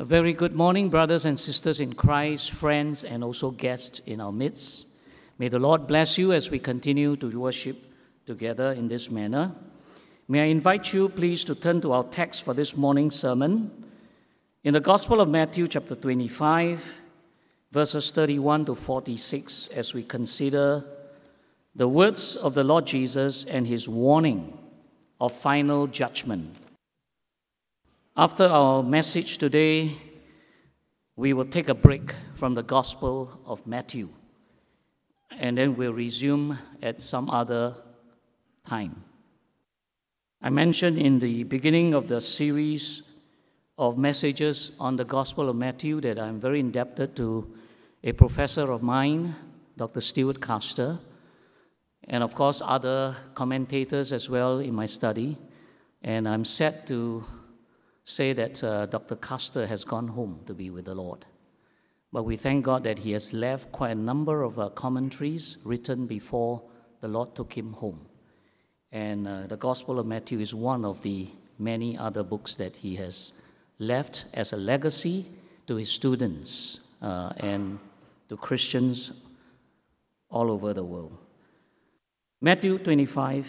A very good morning, brothers and sisters in Christ, friends, and also guests in our midst. May the Lord bless you as we continue to worship together in this manner. May I invite you, please, to turn to our text for this morning's sermon in the Gospel of Matthew, chapter 25, verses 31 to 46, as we consider the words of the Lord Jesus and his warning of final judgment. After our message today, we will take a break from the Gospel of Matthew, and then we'll resume at some other time. I mentioned in the beginning of the series of messages on the Gospel of Matthew that I'm very indebted to a professor of mine, Dr. Stuart Castor, and of course other commentators as well in my study. And I'm sad to say that Dr. Castor has gone home to be with the Lord. But we thank God that he has left quite a number of commentaries written before the Lord took him home. And the Gospel of Matthew is one of the many other books that he has left as a legacy to his students and to Christians all over the world. Matthew 25,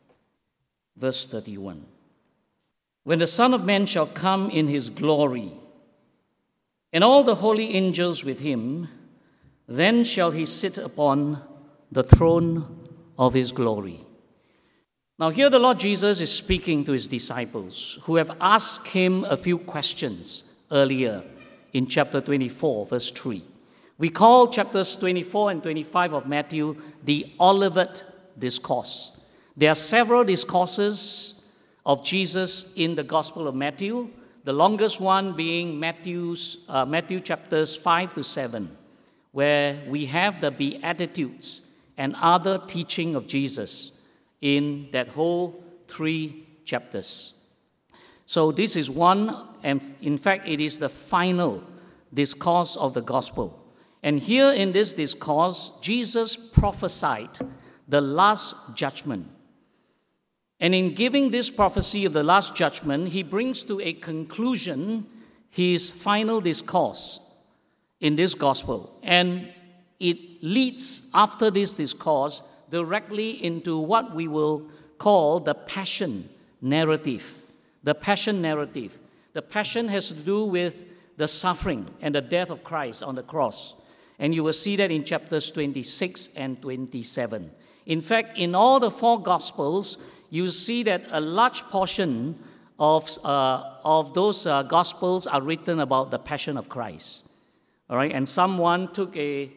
verse 31. When the Son of Man shall come in his glory, and all the holy angels with him, then shall he sit upon the throne of his glory. Now here the Lord Jesus is speaking to his disciples who have asked him a few questions earlier in chapter 24, verse 3. We call chapters 24 and 25 of Matthew the Olivet Discourse. There are several discourses of Jesus in the Gospel of Matthew, the longest one being Matthew chapters 5 to 7, where we have the Beatitudes and other teaching of Jesus in that whole 3 chapters. So this is one, and in fact it is the final discourse of the Gospel. And here in this discourse, Jesus prophesied the last judgment. And in giving this prophecy of the last judgment, he brings to a conclusion his final discourse in this gospel. And it leads, after this discourse, directly into what we will call the Passion narrative. The Passion narrative. The Passion has to do with the suffering and the death of Christ on the cross. And you will see that in chapters 26 and 27. In fact, in all the 4 Gospels, you see that a large portion of those Gospels are written about the Passion of Christ. All right, and someone took a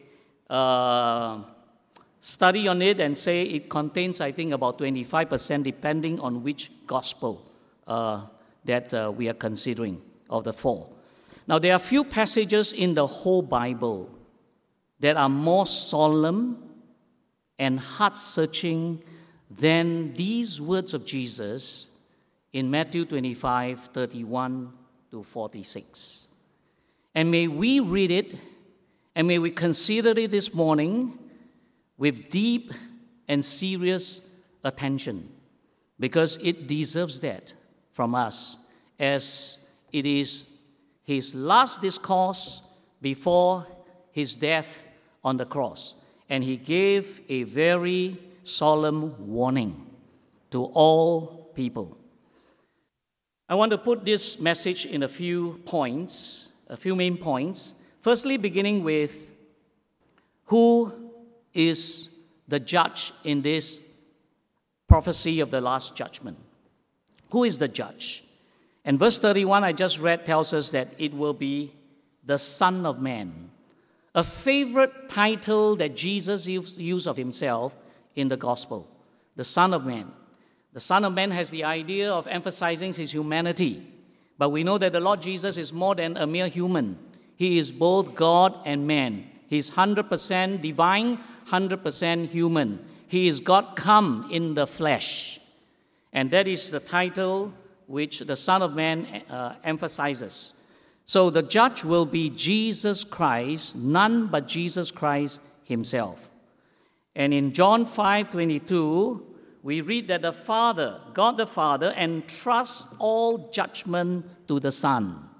study on it and say it contains, I think, about 25%, depending on which Gospel that we are considering of the 4. Now, there are few passages in the whole Bible that are more solemn and heart-searching than these words of Jesus in Matthew 25, 31 to 46. And may we read it, and may we consider it this morning with deep and serious attention, because it deserves that from us, as it is his last discourse before his death on the cross. And he gave a very solemn warning to all people. I want to put this message in a few points, a few main points. Firstly, beginning with who is the judge in this prophecy of the last judgment. Who is the judge? And verse 31 I just read tells us that it will be the Son of Man, a favorite title that Jesus used of himself in the gospel, the Son of Man. The Son of Man has the idea of emphasizing his humanity, but we know that the Lord Jesus is more than a mere human. He is both God and man. He is 100% divine, 100% human. He is God come in the flesh. And that is the title which the Son of Man emphasizes. So the judge will be Jesus Christ, none but Jesus Christ himself. And in John 5:22, we read that the Father, God the Father, entrusts all judgment to the Son.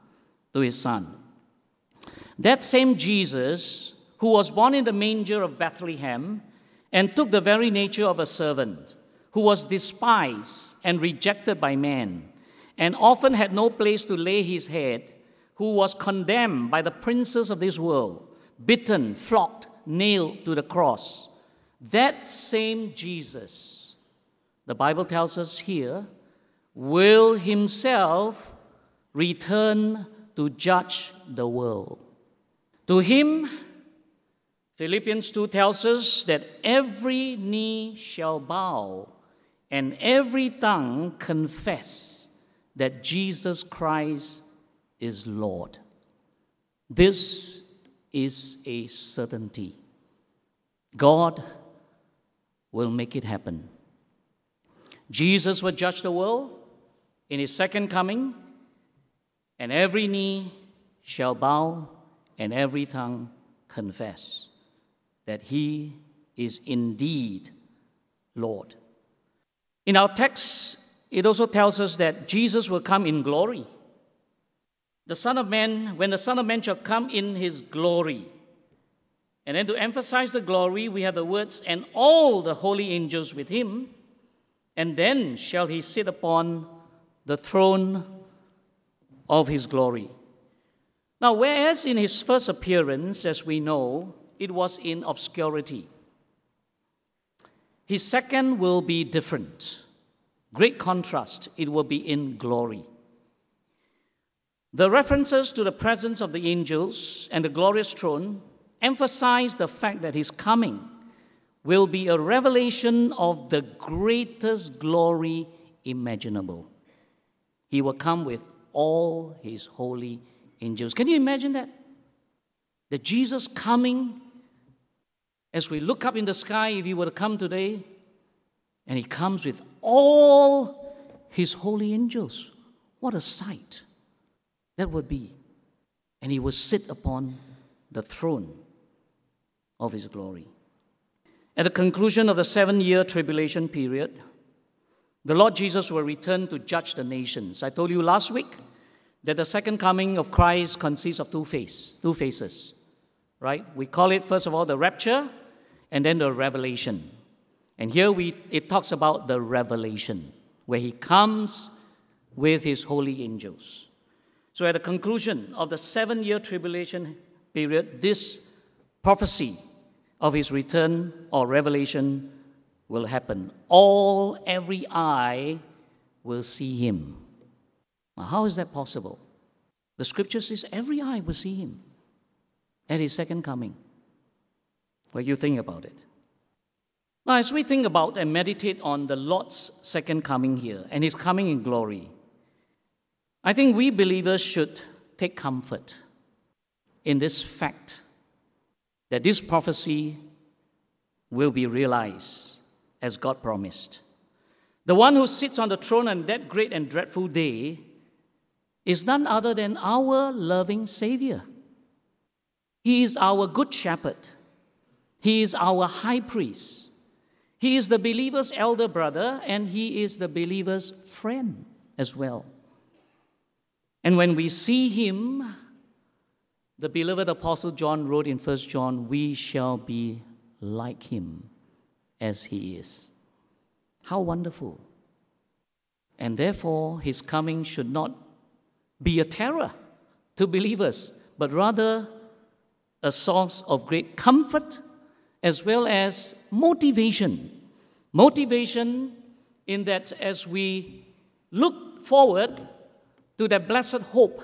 to his Son. That same Jesus, who was born in the manger of Bethlehem and took the very nature of a servant, who was despised and rejected by men, and often had no place to lay his head, who was condemned by the princes of this world, beaten, flogged, nailed to the cross. That same Jesus, the Bible tells us here, will himself return to judge the world. To him, Philippians 2 tells us that every knee shall bow and every tongue confess that Jesus Christ is Lord. This is a certainty. God will make it happen. Jesus will judge the world in his second coming, and every knee shall bow and every tongue confess that he is indeed Lord. In our text, it also tells us that Jesus will come in glory. The Son of Man, when the Son of Man shall come in his glory. And then to emphasize the glory, we have the words, and all the holy angels with him, and then shall he sit upon the throne of his glory. Now, whereas in his first appearance, as we know, it was in obscurity, his second will be different. Great contrast, it will be in glory. The references to the presence of the angels and the glorious throne emphasize the fact that his coming will be a revelation of the greatest glory imaginable. He will come with all his holy angels. Can you imagine that? That Jesus coming, as we look up in the sky, if he were to come today, and he comes with all his holy angels. What a sight that would be. And he will sit upon the throne of his glory. At the conclusion of the 7-year tribulation period, the Lord Jesus will return to judge the nations. I told you last week that the second coming of Christ consists of two phases, right? We call it, first of all, the rapture and then the revelation. And here it talks about the revelation, where he comes with his holy angels. So at the conclusion of the 7-year tribulation period, this prophecy of his return or revelation will happen. Every eye will see him. Now, how is that possible? The scripture says every eye will see him at his second coming. Well, you think about it. Now, as we think about and meditate on the Lord's second coming here and his coming in glory, I think we believers should take comfort in this fact that this prophecy will be realized as God promised. The one who sits on the throne on that great and dreadful day is none other than our loving Savior. He is our good shepherd. He is our high priest. He is the believer's elder brother, and he is the believer's friend as well. And when we see him, the beloved Apostle John wrote in 1 John, we shall be like him as he is. How wonderful. And therefore, his coming should not be a terror to believers, but rather a source of great comfort as well as motivation. Motivation in that as we look forward to that blessed hope,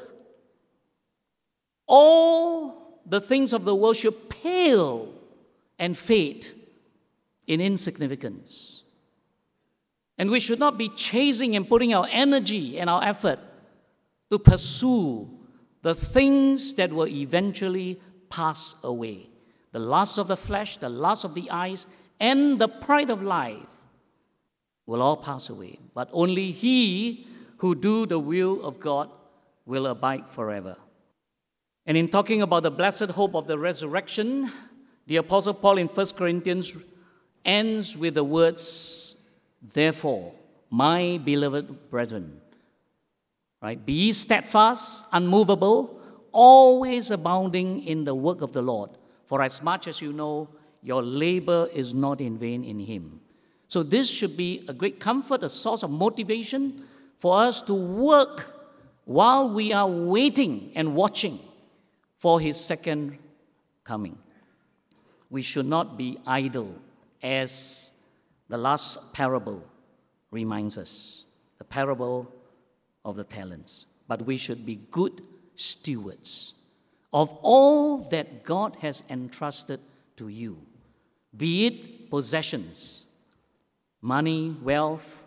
all the things of the world should pale and fade in insignificance. And we should not be chasing and putting our energy and our effort to pursue the things that will eventually pass away. The lust of the flesh, the lust of the eyes, and the pride of life will all pass away. But only he who do the will of God will abide forever. And in talking about the blessed hope of the resurrection, the Apostle Paul in 1 Corinthians ends with the words, therefore, my beloved brethren, right? Be ye steadfast, unmovable, always abounding in the work of the Lord, for as much as you know, your labor is not in vain in him. So this should be a great comfort, a source of motivation for us to work while we are waiting and watching for his second coming. We should not be idle, as the last parable reminds us, the parable of the talents. But we should be good stewards of all that God has entrusted to you, be it possessions, money, wealth,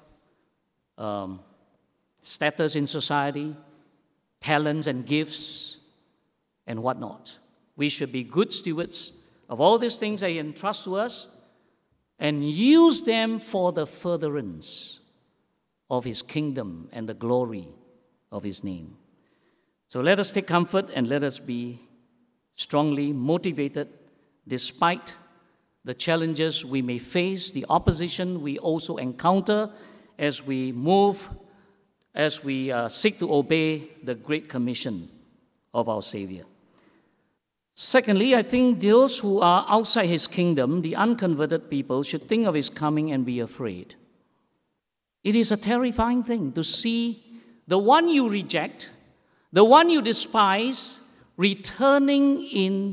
status in society, talents and gifts, and whatnot. We should be good stewards of all these things that he entrusts to us and use them for the furtherance of his kingdom and the glory of his name. So let us take comfort and let us be strongly motivated despite the challenges we may face, the opposition we also encounter as we seek to obey the Great Commission of our Savior. Secondly, I think those who are outside his kingdom, the unconverted people, should think of his coming and be afraid. It is a terrifying thing to see the one you reject, the one you despise, returning in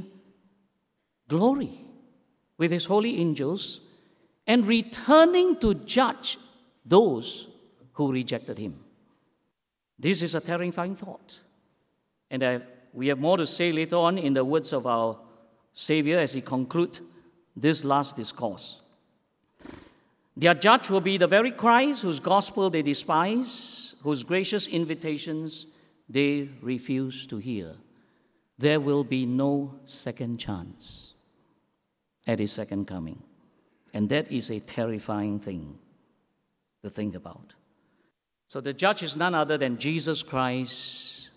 glory with his holy angels and returning to judge those who rejected him. This is a terrifying thought. And we have more to say later on in the words of our Savior as he concludes this last discourse. Their judge will be the very Christ whose gospel they despise, whose gracious invitations they refuse to hear. There will be no second chance at his second coming. And that is a terrifying thing to think about. So the judge is none other than Jesus Christ,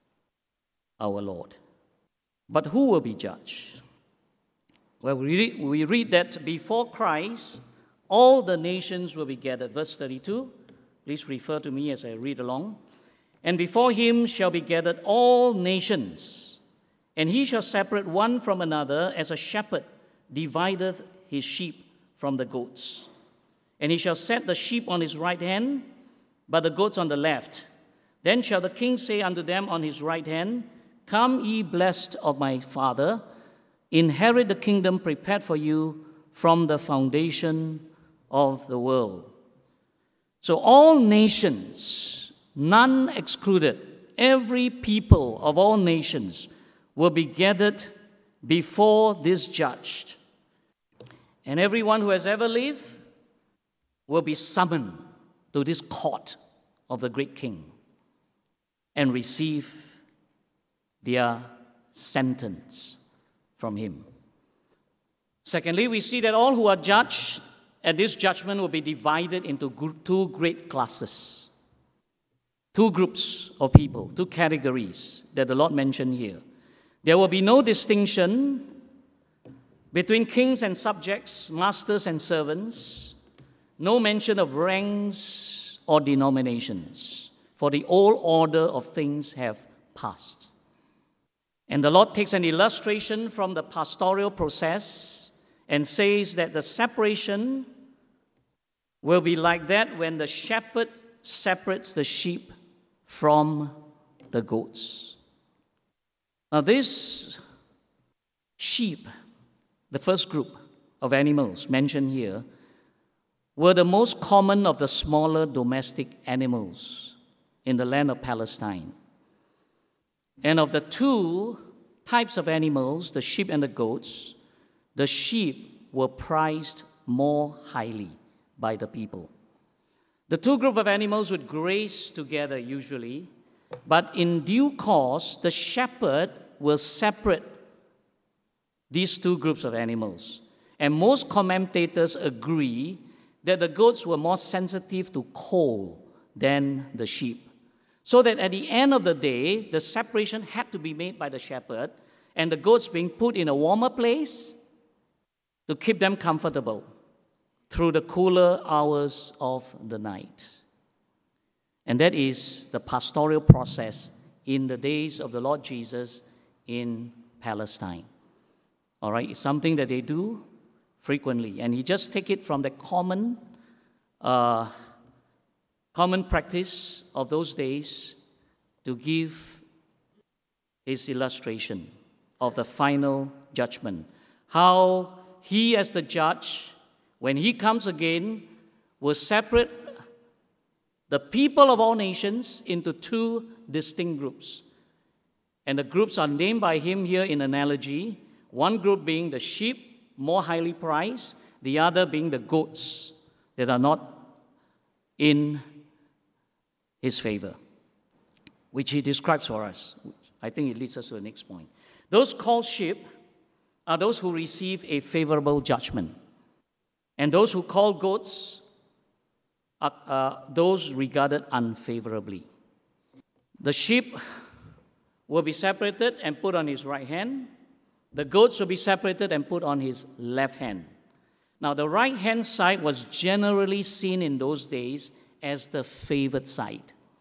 our Lord. But who will be judged? Well, we read that before Christ, all the nations will be gathered. Verse 32, please refer to me as I read along. And before him shall be gathered all nations, and he shall separate one from another, as a shepherd divideth his sheep from the goats. And he shall set the sheep on his right hand, but the goats on the left. Then shall the king say unto them on his right hand, Come, ye blessed of my Father, inherit the kingdom prepared for you from the foundation of the world. So all nations, none excluded, every people of all nations will be gathered before this judge. And everyone who has ever lived will be summoned to this court of the great king and receive their sentence from him. Secondly, we see that all who are judged at this judgment will be divided into two great classes, two groups of people, two categories that the Lord mentioned here. There will be no distinction between kings and subjects, masters and servants, no mention of ranks or denominations, for the old order of things have passed. And the Lord takes an illustration from the pastoral process and says that the separation will be like that when the shepherd separates the sheep from the goats. Now this sheep, the first group of animals mentioned here, were the most common of the smaller domestic animals in the land of Palestine. And of the two types of animals, the sheep and the goats, the sheep were prized more highly by the people. The two groups of animals would graze together usually, but in due course, the shepherd will separate these two groups of animals. And most commentators agree that the goats were more sensitive to cold than the sheep. So that at the end of the day, the separation had to be made by the shepherd, and the goats being put in a warmer place to keep them comfortable through the cooler hours of the night. And that is the pastoral process in the days of the Lord Jesus in Palestine. All right, it's something that they do frequently, and he just take it from the common practice of those days to give his illustration of the final judgment. How he, as the judge, when he comes again, will separate the people of all nations into two distinct groups. And the groups are named by him here in analogy, one group being the sheep, more highly prized, the other being the goats that are not in his favor, which he describes for us. I think it leads us to the next point. Those called sheep are those who receive a favorable judgment, and those who call goats are those regarded unfavorably. The sheep will be separated and put on his right hand. The goats will be separated and put on his left hand. Now, the right-hand side was generally seen in those days as the favored side.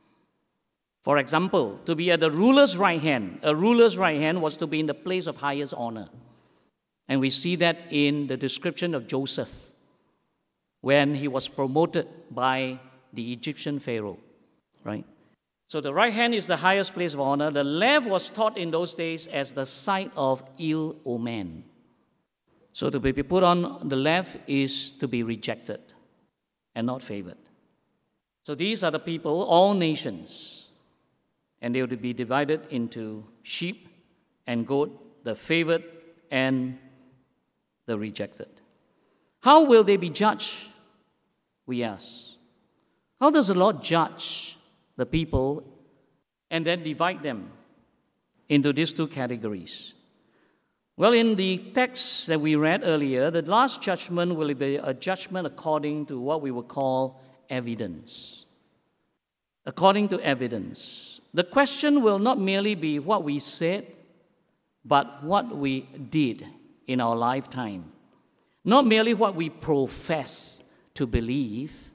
For example, to be at the ruler's right hand, a ruler's right hand was to be in the place of highest honor. And we see that in the description of Joseph when he was promoted by the Egyptian Pharaoh, right? So the right hand is the highest place of honor. The left was taught in those days as the side of ill omen. So to be put on the left is to be rejected and not favored. So these are the people, all nations, and they will be divided into sheep and goat, the favored and the rejected. How will they be judged, we ask? How does the Lord judge the people and then divide them into these two categories? Well, in the text that we read earlier, the last judgment will be a judgment according to what we would call evidence. According to evidence. The question will not merely be what we said, but what we did in our lifetime. Not merely what we profess to believe,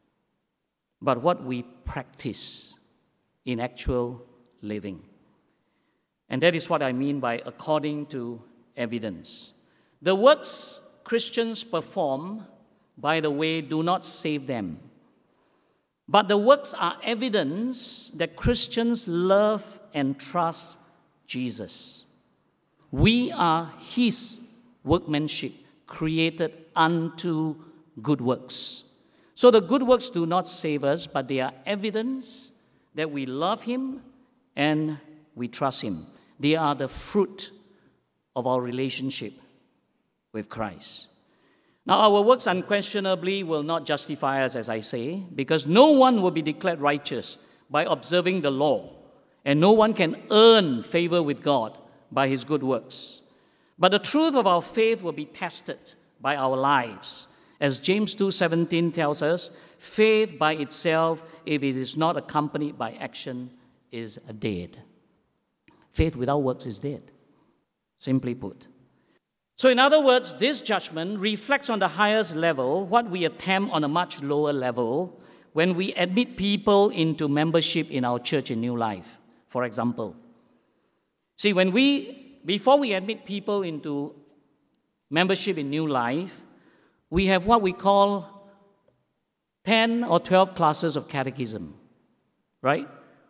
but what we practice in actual living. And that is what I mean by according to evidence. The works Christians perform, by the way, do not save them. But the works are evidence that Christians love and trust Jesus. We are his workmanship, created unto good works. So the good works do not save us, but they are evidence that we love him and we trust him. They are the fruit of our relationship with Christ. Now, our works unquestionably will not justify us, as I say, because no one will be declared righteous by observing the law, and no one can earn favor with God by his good works. But the truth of our faith will be tested by our lives. As James 2:17 tells us, faith by itself, if it is not accompanied by action, is dead. Faith without works is dead, simply put. So in other words, this judgment reflects on the highest level what we attempt on a much lower level when we admit people into membership in our church in New Life, for example. See, before we admit people into membership in New Life, we have what we call 10 or 12 classes of catechism, right?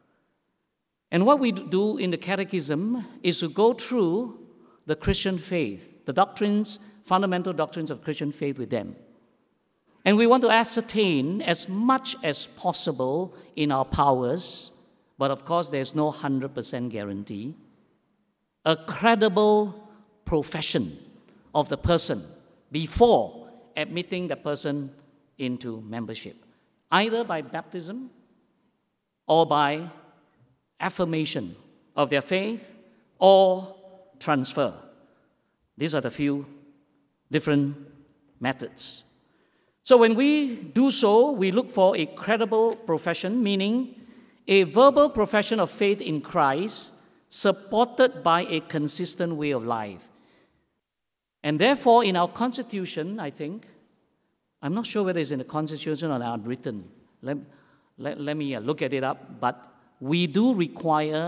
And what we do in the catechism is to go through the Christian faith, the doctrines, fundamental doctrines of Christian faith with them. And we want to ascertain as much as possible in our powers, but of course there's no 100% guarantee, a credible profession of the person before admitting the person into membership, either by baptism or by affirmation of their faith or transfer. These are the few different methods. So when we do so, we look for a credible profession, meaning a verbal profession of faith in Christ supported by a consistent way of life. And therefore, in our constitution, I think, I'm not sure whether it's in the constitution or unwritten. Let me look at it up. But we do require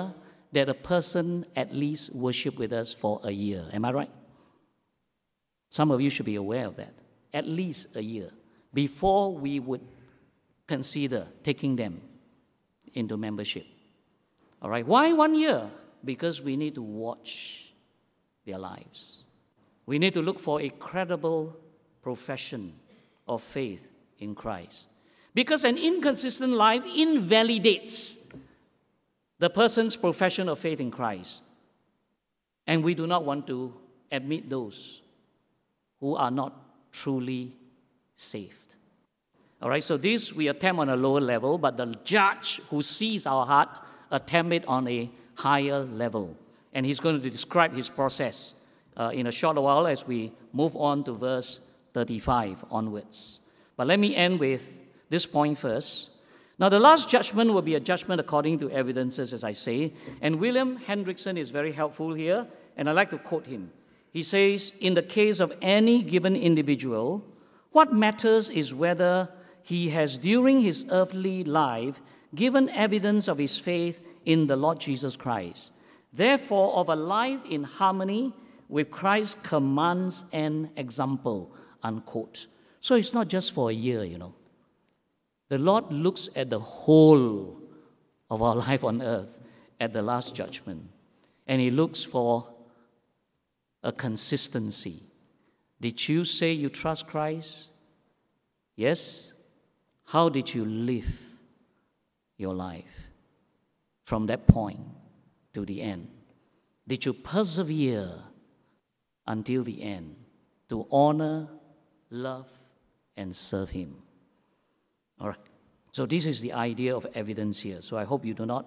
that a person at least worship with us for a year. Am I right? Some of you should be aware of that. At least a year before we would consider taking them into membership. All right. Why 1 year? Because we need to watch their lives. We need to look for a credible profession of faith in Christ. Because an inconsistent life invalidates the person's profession of faith in Christ. And we do not want to admit those who are not truly saved. All right, so this we attempt on a lower level, but the judge who sees our heart attempt it on a higher level. And he's going to describe his process in a short while as we move on to verse 35 onwards. But let me end with this point first. Now, the last judgment will be a judgment according to evidences, as I say. And William Hendrickson is very helpful here, and I like to quote him. He says, in the case of any given individual, what matters is whether he has, during his earthly life, given evidence of his faith in the Lord Jesus Christ. Therefore, of a life in harmony with Christ's commands and example, unquote. So it's not just for a year, The Lord looks at the whole of our life on earth at the last judgment. And he looks for a consistency. Did you say you trust Christ? Yes. How did you live your life from that point to the end? Did you persevere until the end to honor, love, and serve him? All right. So this is the idea of evidence here. So I hope you do not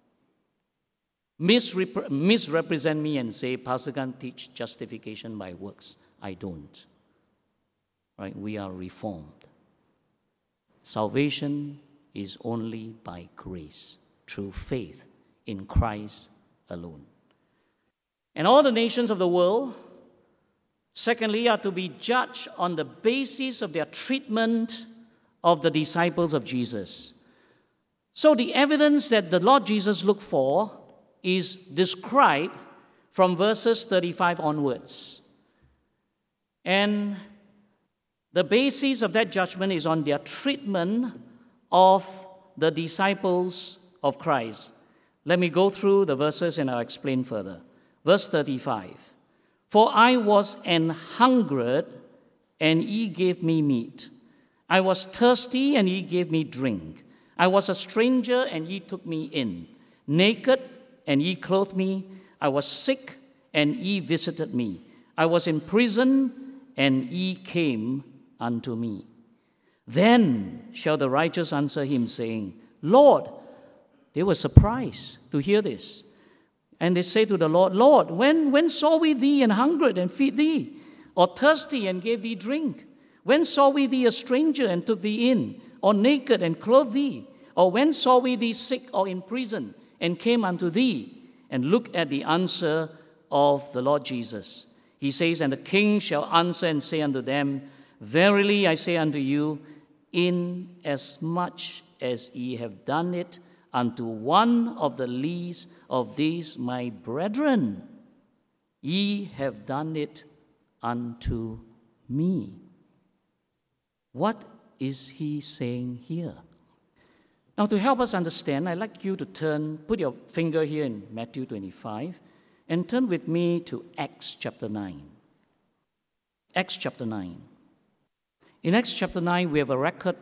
misrepresent me and say, Pastor Gan teach justification by works. I don't. Right? We are reformed. Salvation is only by grace, through faith in Christ alone. And all the nations of the world, secondly, are to be judged on the basis of their treatment of the disciples of Jesus. So the evidence that the Lord Jesus looked for is described from verses 35 onwards. And the basis of that judgment is on their treatment of the disciples of Christ. Let me go through the verses and I'll explain further. Verse 35. For I was an hungered, and ye gave me meat. I was thirsty, and ye gave me drink. I was a stranger, and ye took me in. Naked, and ye clothed me. I was sick, and ye visited me. I was in prison, and ye came unto me. Then shall the righteous answer him, saying, Lord, they were surprised to hear this. And they say to the Lord, Lord, when saw we thee and hungered and feed thee, or thirsty and gave thee drink? When saw we thee a stranger and took thee in, or naked and clothed thee? Or when saw we thee sick or in prison and came unto thee? And look at the answer of the Lord Jesus. He says, and the king shall answer and say unto them, Verily I say unto you, inasmuch as ye have done it unto one of the least of these my brethren, ye have done it unto me. What is he saying here? Now, to help us understand, I'd like you to put your finger here in Matthew 25, and turn with me to Acts chapter 9. Acts chapter 9. In Acts chapter 9, we have a record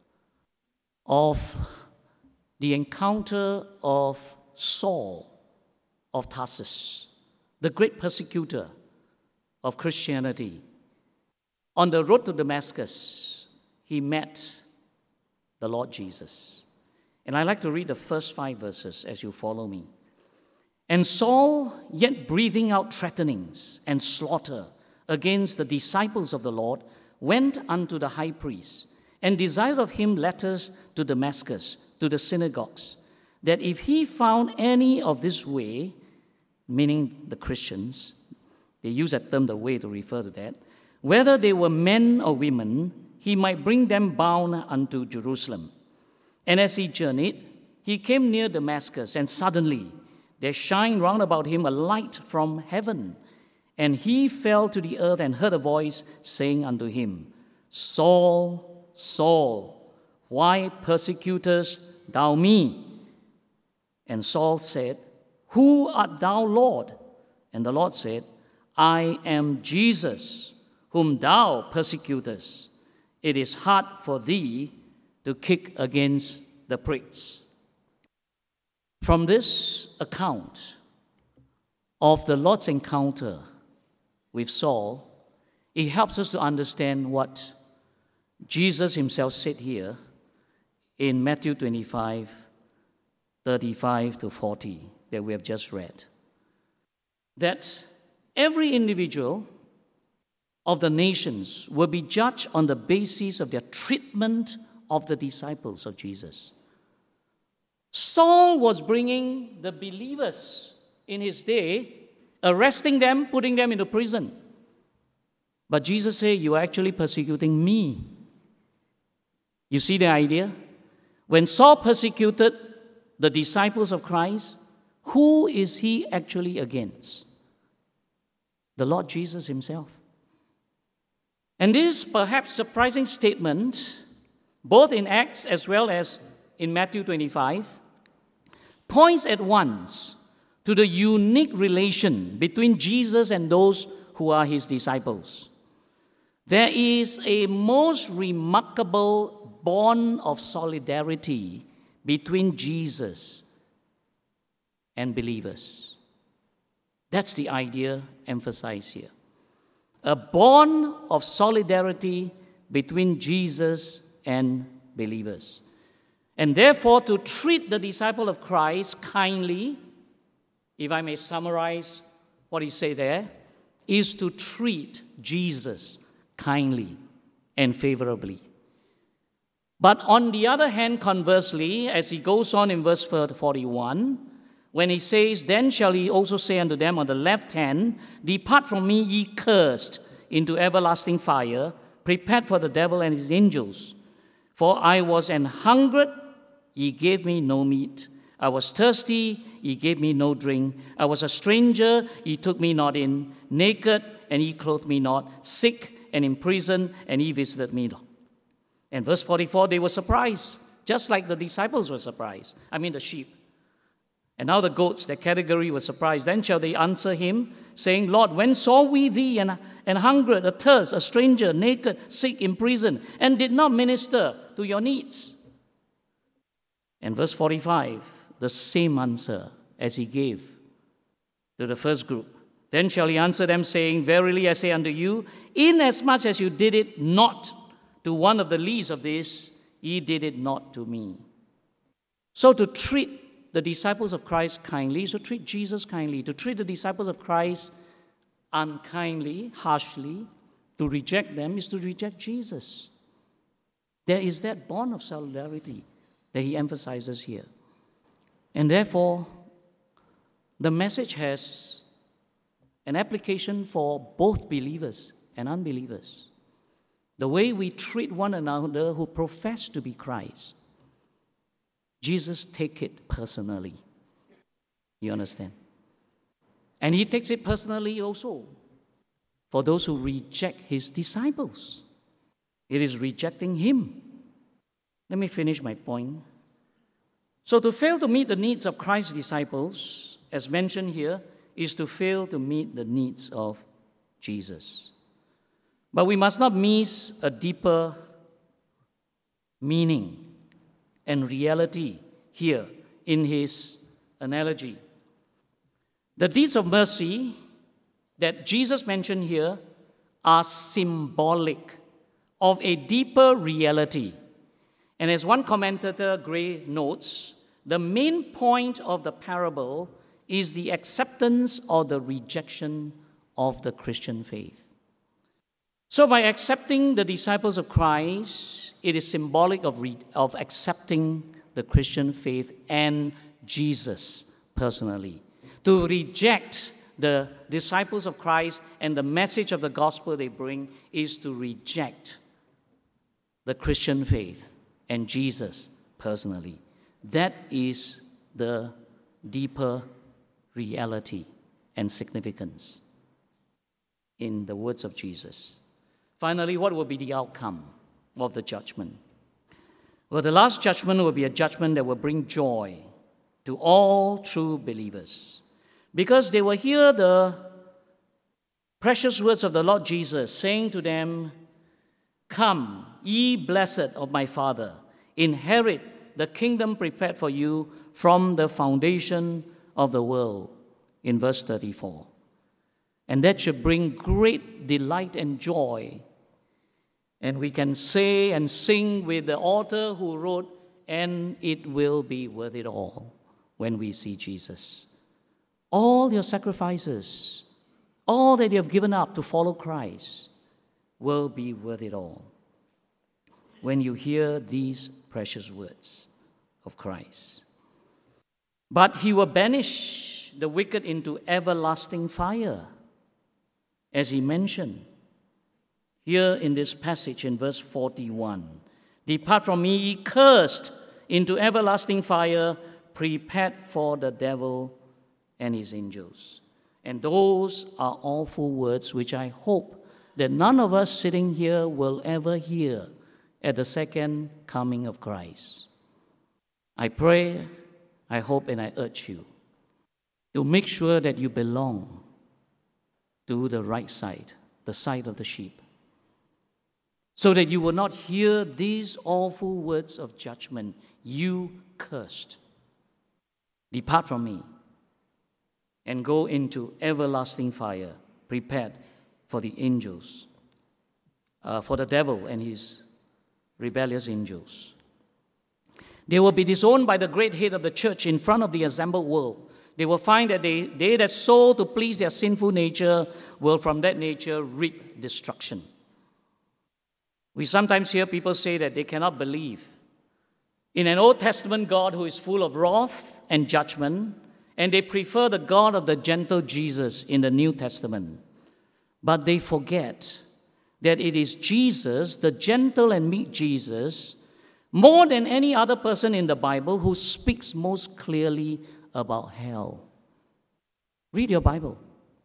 of the encounter of Saul of Tarsus, the great persecutor of Christianity. On the road to Damascus, he met the Lord Jesus. And I'd like to read the first 5 verses as you follow me. And Saul, yet breathing out threatenings and slaughter against the disciples of the Lord, went unto the high priest and desired of him letters to Damascus, to the synagogues, that if he found any of this way, meaning the Christians, they use that term, the way, to refer to that, whether they were men or women, he might bring them bound unto Jerusalem. And as he journeyed, he came near Damascus, and suddenly there shined round about him a light from heaven. And he fell to the earth and heard a voice saying unto him, Saul, Saul, why persecutest thou me? And Saul said, Who art thou, Lord? And the Lord said, I am Jesus, whom thou persecutest. It is hard for thee to kick against the pricks. From this account of the Lord's encounter with Saul, it helps us to understand what Jesus himself said here in Matthew 25, 35 to 40 that we have just read. That every individual of the nations will be judged on the basis of their treatment of the disciples of Jesus. Saul was bringing the believers in his day, arresting them, putting them into prison. But Jesus said, you are actually persecuting me. You see the idea? When Saul persecuted the disciples of Christ, who is he actually against? The Lord Jesus himself. And this perhaps surprising statement, both in Acts as well as in Matthew 25, points at once to the unique relation between Jesus and those who are his disciples. There is a most remarkable bond of solidarity between Jesus and believers. That's the idea emphasized here. A bond of solidarity between Jesus and believers. And therefore, to treat the disciple of Christ kindly, if I may summarize what he said there, is to treat Jesus kindly and favorably. But on the other hand, conversely, as he goes on in verse 41, when he says, Then shall he also say unto them on the left hand, Depart from me, ye cursed, into everlasting fire, prepared for the devil and his angels. For I was an hungered, ye gave me no meat. I was thirsty, ye gave me no drink. I was a stranger, ye took me not in. Naked, and ye clothed me not. Sick, and in prison, and ye visited me not. And verse 44, they were surprised, just like the disciples were surprised. The sheep. And now the goats, their category, were surprised. Then shall they answer him, saying, Lord, when saw we thee and hungered, athirst, a stranger, naked, sick, in prison, and did not minister to your needs? And verse 45, the same answer as he gave to the first group. Then shall he answer them, saying, Verily I say unto you, inasmuch as you did it not to one of the least of these, ye did it not to me. So to treat the disciples of Christ kindly is to treat Jesus kindly. To treat the disciples of Christ unkindly, harshly, to reject them is to reject Jesus. There is that bond of solidarity that he emphasizes here. And therefore, the message has an application for both believers and unbelievers. The way we treat one another who profess to be Christ, Jesus takes it personally. You understand? And he takes it personally also for those who reject his disciples. It is rejecting him. Let me finish my point. So to fail to meet the needs of Christ's disciples, as mentioned here, is to fail to meet the needs of Jesus. But we must not miss a deeper meaning and reality here in his analogy. The deeds of mercy that Jesus mentioned here are symbolic of a deeper reality. And as one commentator, Gray, notes, the main point of the parable is the acceptance or the rejection of the Christian faith. So by accepting the disciples of Christ, it is symbolic of accepting the Christian faith and Jesus personally. To reject the disciples of Christ and the message of the gospel they bring is to reject the Christian faith and Jesus personally. That is the deeper reality and significance in the words of Jesus. Finally, what will be the outcome of the judgment? Well, the last judgment will be a judgment that will bring joy to all true believers, because they will hear the precious words of the Lord Jesus saying to them, "Come, ye blessed of my Father, inherit the kingdom prepared for you from the foundation of the world," in verse 34. And that should bring great delight and joy. And we can say and sing with the author who wrote, "And it will be worth it all when we see Jesus." All your sacrifices, all that you have given up to follow Christ, will be worth it all when you hear these precious words of Christ. But he will banish the wicked into everlasting fire, as he mentioned here in this passage in verse 41. "Depart from me, ye cursed, into everlasting fire, prepared for the devil and his angels." And those are awful words which I hope that none of us sitting here will ever hear at the second coming of Christ. I pray, I hope, and I urge you to make sure that you belong to the right side, the side of the sheep, so that you will not hear these awful words of judgment. "You cursed, depart from me, and go into everlasting fire, prepared for the angels, for the devil and his rebellious angels." They will be disowned by the great head of the church in front of the assembled world. They will find that they that sow to please their sinful nature will from that nature reap destruction. We sometimes hear people say that they cannot believe in an Old Testament God who is full of wrath and judgment, and they prefer the God of the gentle Jesus in the New Testament. But they forget that it is Jesus, the gentle and meek Jesus, more than any other person in the Bible, who speaks most clearly about hell. Read your Bible.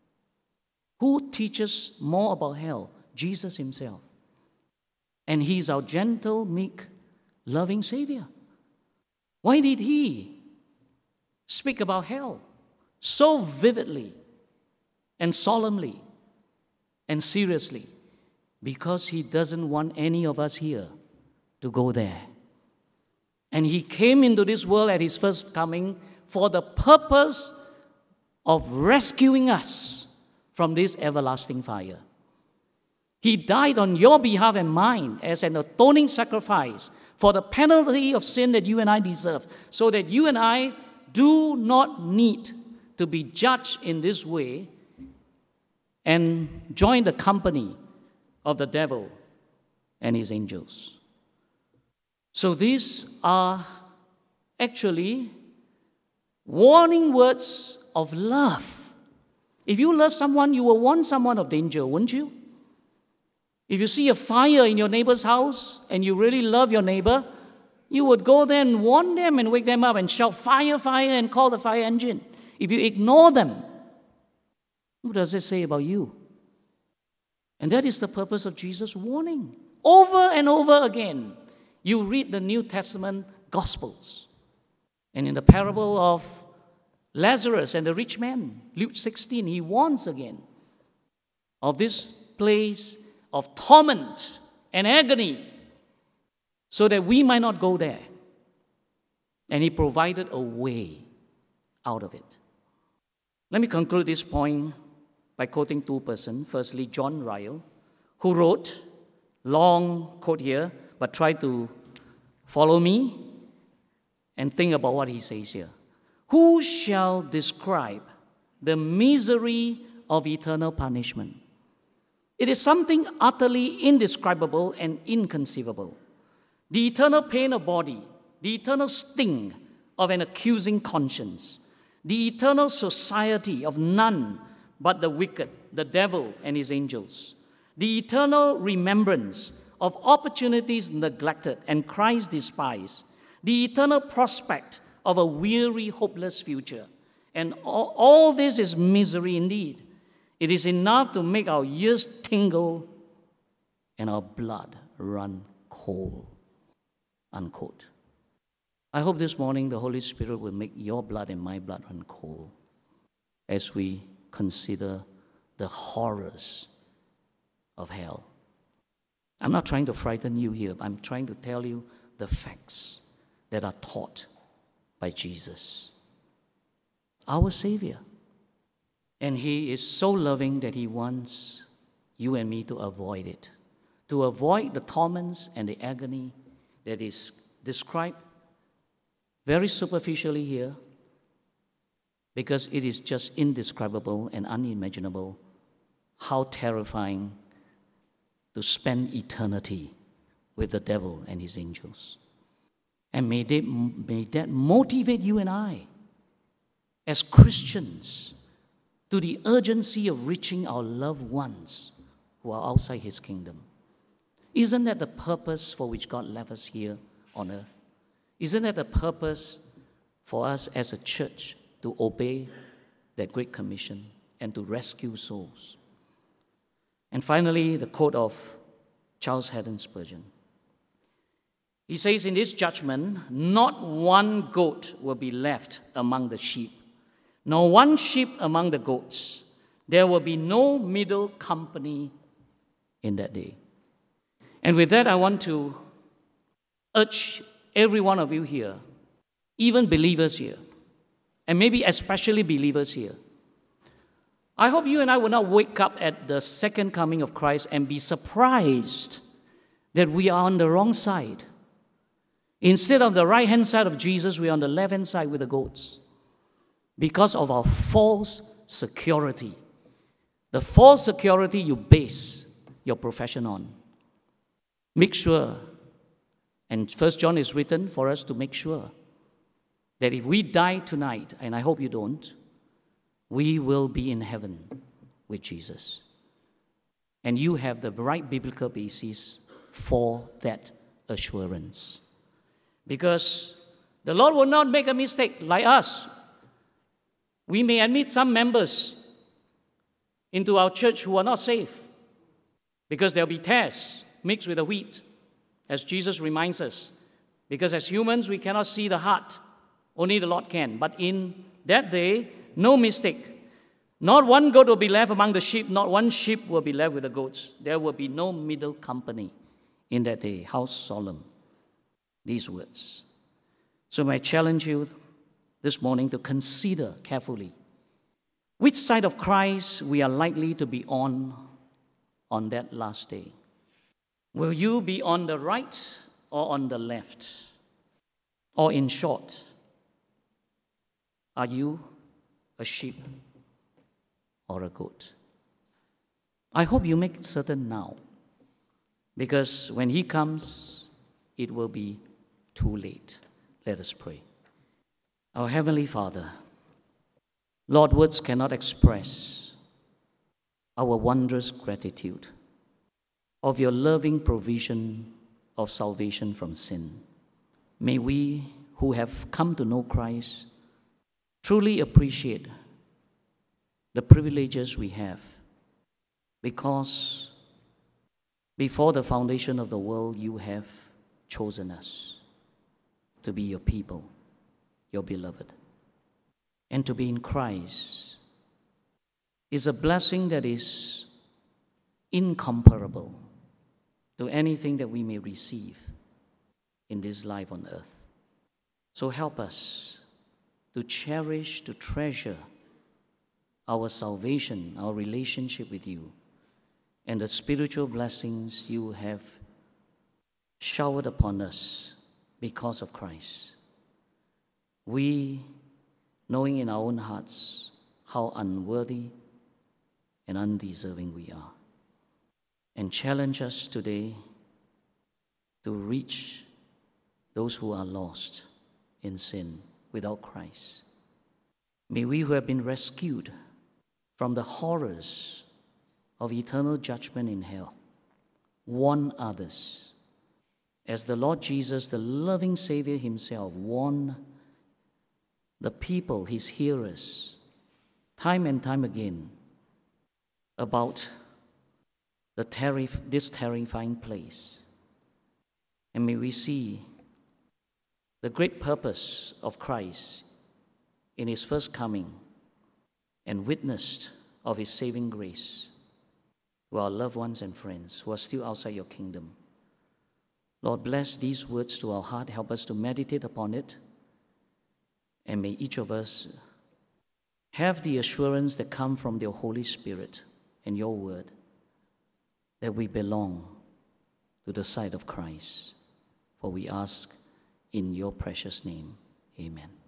Who teaches more about hell? Jesus himself. And he's our gentle, meek, loving Savior. Why did he speak about hell so vividly and solemnly and seriously? Because he doesn't want any of us here to go there. And he came into this world at his first coming for the purpose of rescuing us from this everlasting fire. He died on your behalf and mine as an atoning sacrifice for the penalty of sin that you and I deserve, so that you and I do not need to be judged in this way and join the company of the devil and his angels. So these are actually warning words of love. If you love someone, you will warn someone of danger, wouldn't you? If you see a fire in your neighbor's house and you really love your neighbor, you would go there and warn them and wake them up and shout, "Fire, fire," and call the fire engine. If you ignore them, what does it say about you? And that is the purpose of Jesus' warning. Over and over again, you read the New Testament Gospels. And in the parable of Lazarus and the rich man, Luke 16, he warns again of this place of torment and agony, so that we might not go there. And he provided a way out of it. Let me conclude this point by quoting two persons. Firstly, John Ryle, who wrote, long quote here, but try to follow me and think about what he says here. "Who shall describe the misery of eternal punishment? It is something utterly indescribable and inconceivable. The eternal pain of body, the eternal sting of an accusing conscience, the eternal society of none but the wicked, the devil and his angels, the eternal remembrance of opportunities neglected and Christ despised, the eternal prospect of a weary, hopeless future, And all this is misery indeed. It is enough to make our ears tingle and our blood run cold. Unquote. I hope this morning the Holy Spirit will make your blood and my blood run cold as we consider the horrors of hell. I'm not trying to frighten you here. I'm trying to tell you the facts that are taught by Jesus, our Savior. And He is so loving that He wants you and me to avoid it, to avoid the torments and the agony that is described very superficially here, because it is just indescribable and unimaginable how terrifying to spend eternity with the devil and his angels. And may that motivate you and I as Christians to the urgency of reaching our loved ones who are outside His kingdom. Isn't that the purpose for which God left us here on earth? Isn't that the purpose for us as a church to obey that great commission and to rescue souls? And finally, the quote of Charles Haddon Spurgeon. He says, in this judgment, not one goat will be left among the sheep, nor one sheep among the goats. There will be no middle company in that day. And with that, I want to urge every one of you here, even believers here, and maybe especially believers here. I hope you and I will not wake up at the second coming of Christ and be surprised that we are on the wrong side. Instead of the right-hand side of Jesus, we are on the left-hand side with the goats because of our false security. The false security you base your profession on. Make sure, and 1 John is written for us to make sure that if we die tonight, and I hope you don't, we will be in heaven with Jesus. And you have the right biblical basis for that assurance. Because the Lord will not make a mistake like us. We may admit some members into our church who are not saved because there will be tares mixed with the wheat, as Jesus reminds us. Because as humans, we cannot see the heart. Only the Lord can. But in that day, no mistake. Not one goat will be left among the sheep, not one sheep will be left with the goats. There will be no middle company in that day. How solemn these words. So I challenge you this morning to consider carefully which side of Christ we are likely to be on that last day. Will you be on the right or on the left? Or in short, are you a sheep or a goat? I hope you make it certain now, because when He comes, it will be too late. Let us pray. Our Heavenly Father, Lord, words cannot express our wondrous gratitude of your loving provision of salvation from sin. May we who have come to know Christ truly appreciate the privileges we have, because before the foundation of the world, you have chosen us to be your people, your beloved. And to be in Christ is a blessing that is incomparable to anything that we may receive in this life on earth. So help us to cherish, to treasure our salvation, our relationship with you, and the spiritual blessings you have showered upon us because of Christ. We, knowing in our own hearts how unworthy and undeserving we are, and challenge us today to reach those who are lost in sin without Christ. May we who have been rescued from the horrors of eternal judgment in hell warn others, as the Lord Jesus, the loving Savior Himself, warned the people, his hearers, time and time again about this terrifying place. And may we see the great purpose of Christ in his first coming and witnessed of his saving grace to our loved ones and friends who are still outside your kingdom. Lord, bless these words to our heart. Help us to meditate upon it. And may each of us have the assurance that comes from the Holy Spirit and your word that we belong to the side of Christ. For we ask in your precious name. Amen.